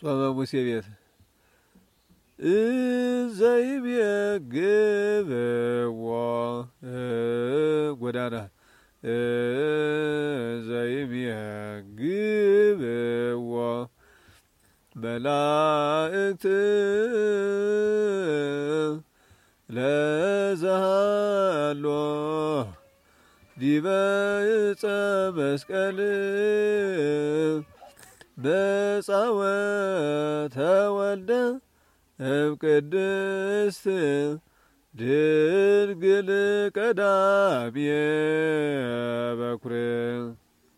ጾመ ሙሴ ቤት ዘይቤግብዎ ጎዳና ዘይቤግብዎ መላእክት ለዛሎ ዲበ ዕፀ መስቀል በጻወተ ወልደ እምቅድስት ድንግል ቀዳሜ በኩር